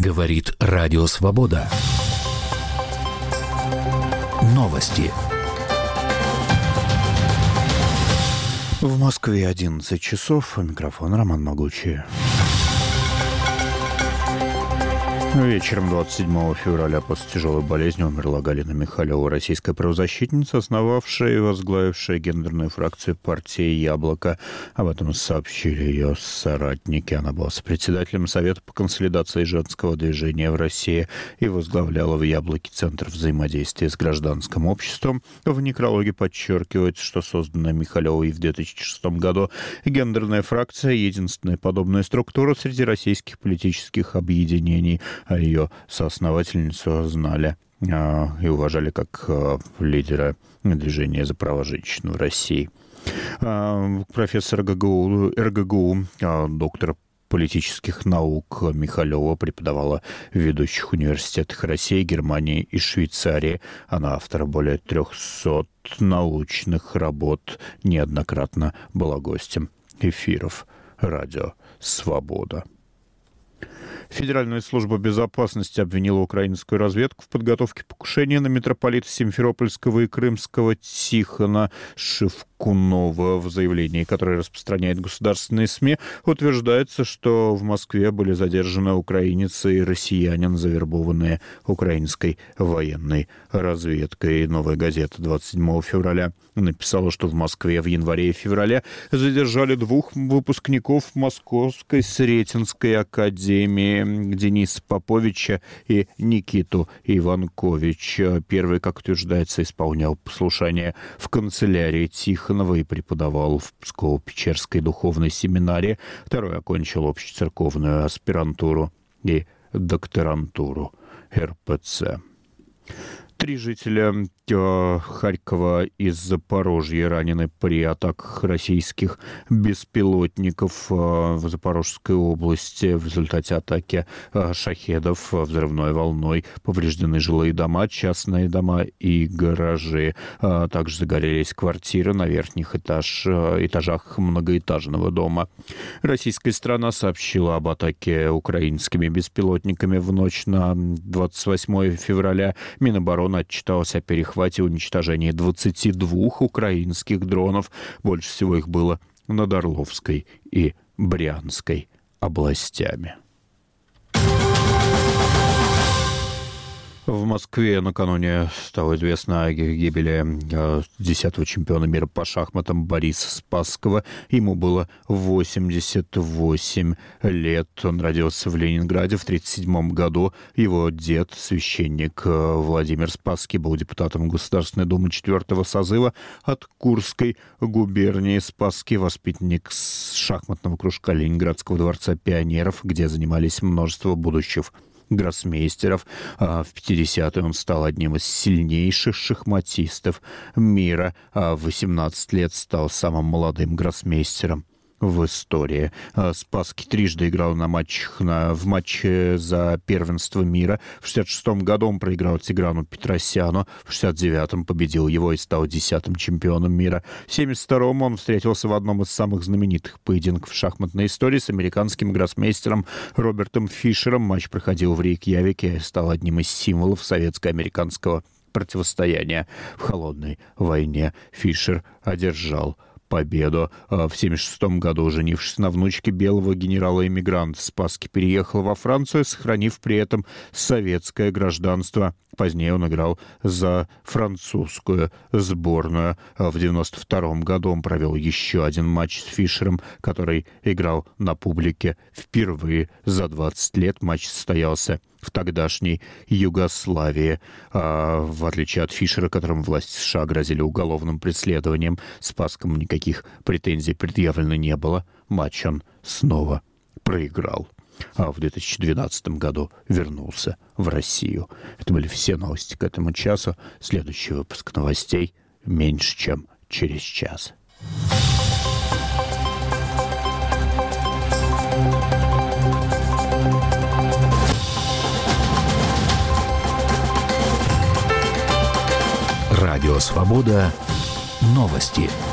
Говорит Радио Свобода. Новости. В Москве 11 часов. Микрофон Роман Могучий. Вечером 27 февраля после тяжелой болезни умерла Галина Михалева, российская правозащитница, основавшая и возглавившая гендерную фракцию партии «Яблоко». Об этом сообщили ее соратники. Она была сопредседателем Совета по консолидации женского движения в России и возглавляла в «Яблоке» Центр взаимодействия с гражданским обществом. В некрологе подчеркивается, что созданная Михалевой в 2006 году гендерная фракция — единственная подобная структура среди российских политических объединений, а ее соосновательницу знали и уважали как лидера движения за права женщин в России. Профессор РГГУ, доктор политических наук Михалева преподавала в ведущих университетах России, Германии и Швейцарии. Она автор более 300 научных работ, неоднократно была гостем эфиров «Радио Свобода». Федеральная служба безопасности обвинила украинскую разведку в подготовке покушения на митрополита Симферопольского и Крымского Тихона Шевкунова. В заявлении, которое распространяет государственные СМИ, утверждается, что в Москве были задержаны украинец и россиянин, завербованные украинской военной разведкой. Новая газета 27 февраля написала, что в Москве в январе и феврале задержали двух выпускников Московской Сретенской академии, Дениса Поповича и Никиту Иванковича. Первый, как утверждается, исполнял послушание в канцелярии Тихонова и преподавал в Псково-Печерской духовной семинарии. Второй окончил общецерковную аспирантуру и докторантуру РПЦ. 3 жителя Харькова и Запорожья ранены при атаках российских беспилотников в Запорожской области. В результате атаки шахедов взрывной волной повреждены жилые дома, частные дома и гаражи. Также загорелись квартиры на верхних этажах многоэтажного дома. Российская сторона сообщила об атаке украинскими беспилотниками в ночь на 28 февраля. Минобороны отчиталась о перехвате и уничтожении 22 украинских дронов. Больше всего их было над Орловской и Брянской областями. В Москве накануне стало известно о гибели 10-го чемпиона мира по шахматам Бориса Спасского. Ему было 88 лет. Он родился в Ленинграде в 1937 году. Его дед, священник Владимир Спасский, был депутатом Государственной Думы 4-го созыва от Курской губернии. Спасский — воспитанник шахматного кружка Ленинградского дворца пионеров, где занимались множество будущих гроссмейстеров. В 50-е он стал одним из сильнейших шахматистов мира. В 18 лет стал самым молодым гроссмейстером в истории. Спасский трижды играл в матче за первенство мира. В 1966 году он проиграл Тиграну Петросяну. В 1969 победил его и стал 10-м чемпионом мира. В 1972 он встретился в одном из самых знаменитых поединков в шахматной истории с американским гроссмейстером Робертом Фишером. Матч проходил в Рейкьявике и стал одним из символов советско-американского противостояния. В холодной войне Фишер одержал победу. В 1976 году, женившись на внучке белого генерала-эмигранта, Спасский переехал во Францию, сохранив при этом советское гражданство. Позднее он играл за французскую сборную. В 1992 году он провел еще один матч с Фишером, который играл на публике впервые за 20 лет. Матч состоялся в тогдашней Югославии. В отличие от Фишера, которому власти США грозили уголовным преследованием, Спасскому никаких претензий предъявлено не было. Матч он снова проиграл. В 2012 году вернулся в Россию. Это были все новости к этому часу. Следующий выпуск новостей меньше, чем через час. Радио Свобода. Новости.